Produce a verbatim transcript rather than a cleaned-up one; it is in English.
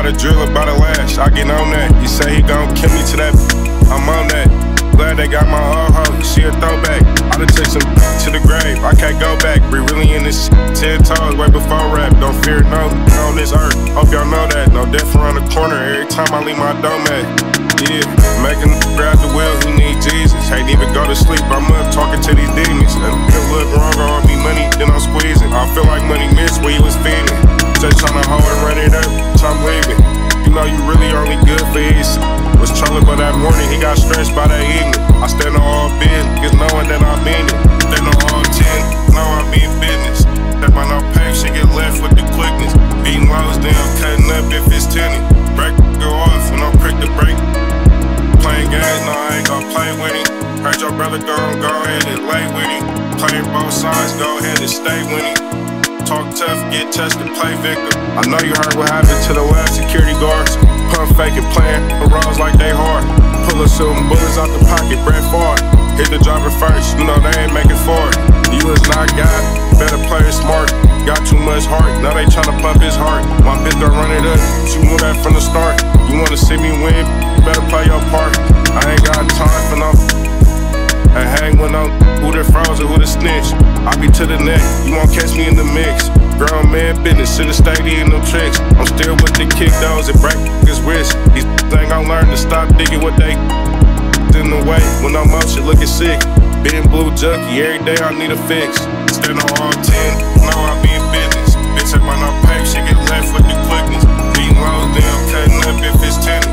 By the drill or by the lash, I get on that. He say he gon' kill me to that, I'm on that. Glad they got my old hoe, she a throwback. I done took some to the grave, I can't go back. We really in this ten toes way before rap. Don't fear no on this earth, hope y'all know that. No death around the corner every time I leave my domain. Yeah, making grab the wheel, he need Jesus. Ain't even go to sleep, I'm up talking to these demons. That look wrong, all me money, then I'm squeezing. I feel like money missed where you was feeding. Just tryna hold and run it up, so I'm leaving. You know you really only good for his. Was trolling, but that morning he got stressed by that evening. I stand on all business, knowing that I mean it. Stand on all ten, know I mean business. Step on no pace, she get left with the quickness. Beating lows down, cutting up if it's tinted. Break go off and don't prick the brake. Playing games, no I ain't gon' play with him. Heard your brother go, go ahead and lay with him. Playing both sides, go ahead and stay with him. Talk tough, get tested, play victim. I know you heard what happened to the last security guards. Pump faking, playing the roads like they hard. Pull us some bullets out the pocket, Brett Favre. Hit the driver first, you know they ain't making for it. You is not God, better play it smart. Got too much heart, now they tryna pump his heart. My bitch gon' run it up, she knew that from the start. You wanna see me win, better play your part. I ain't got time for no and hang with no who the frozen, who the snitch. I be to the neck, you won't catch me in the mix. Grown man business, should've stayed in them tricks. I'm still with the kick those and break his wrist. These ain't gon' learn to stop digging what they in the way. When I'm up, shit looking sick. Being blue junkie, every day I need a fix. Stand on all ten, know I be in business. Bitch, ain't by no pipe, she get left with the quickness. Beating lows down, cutting up if it's ten.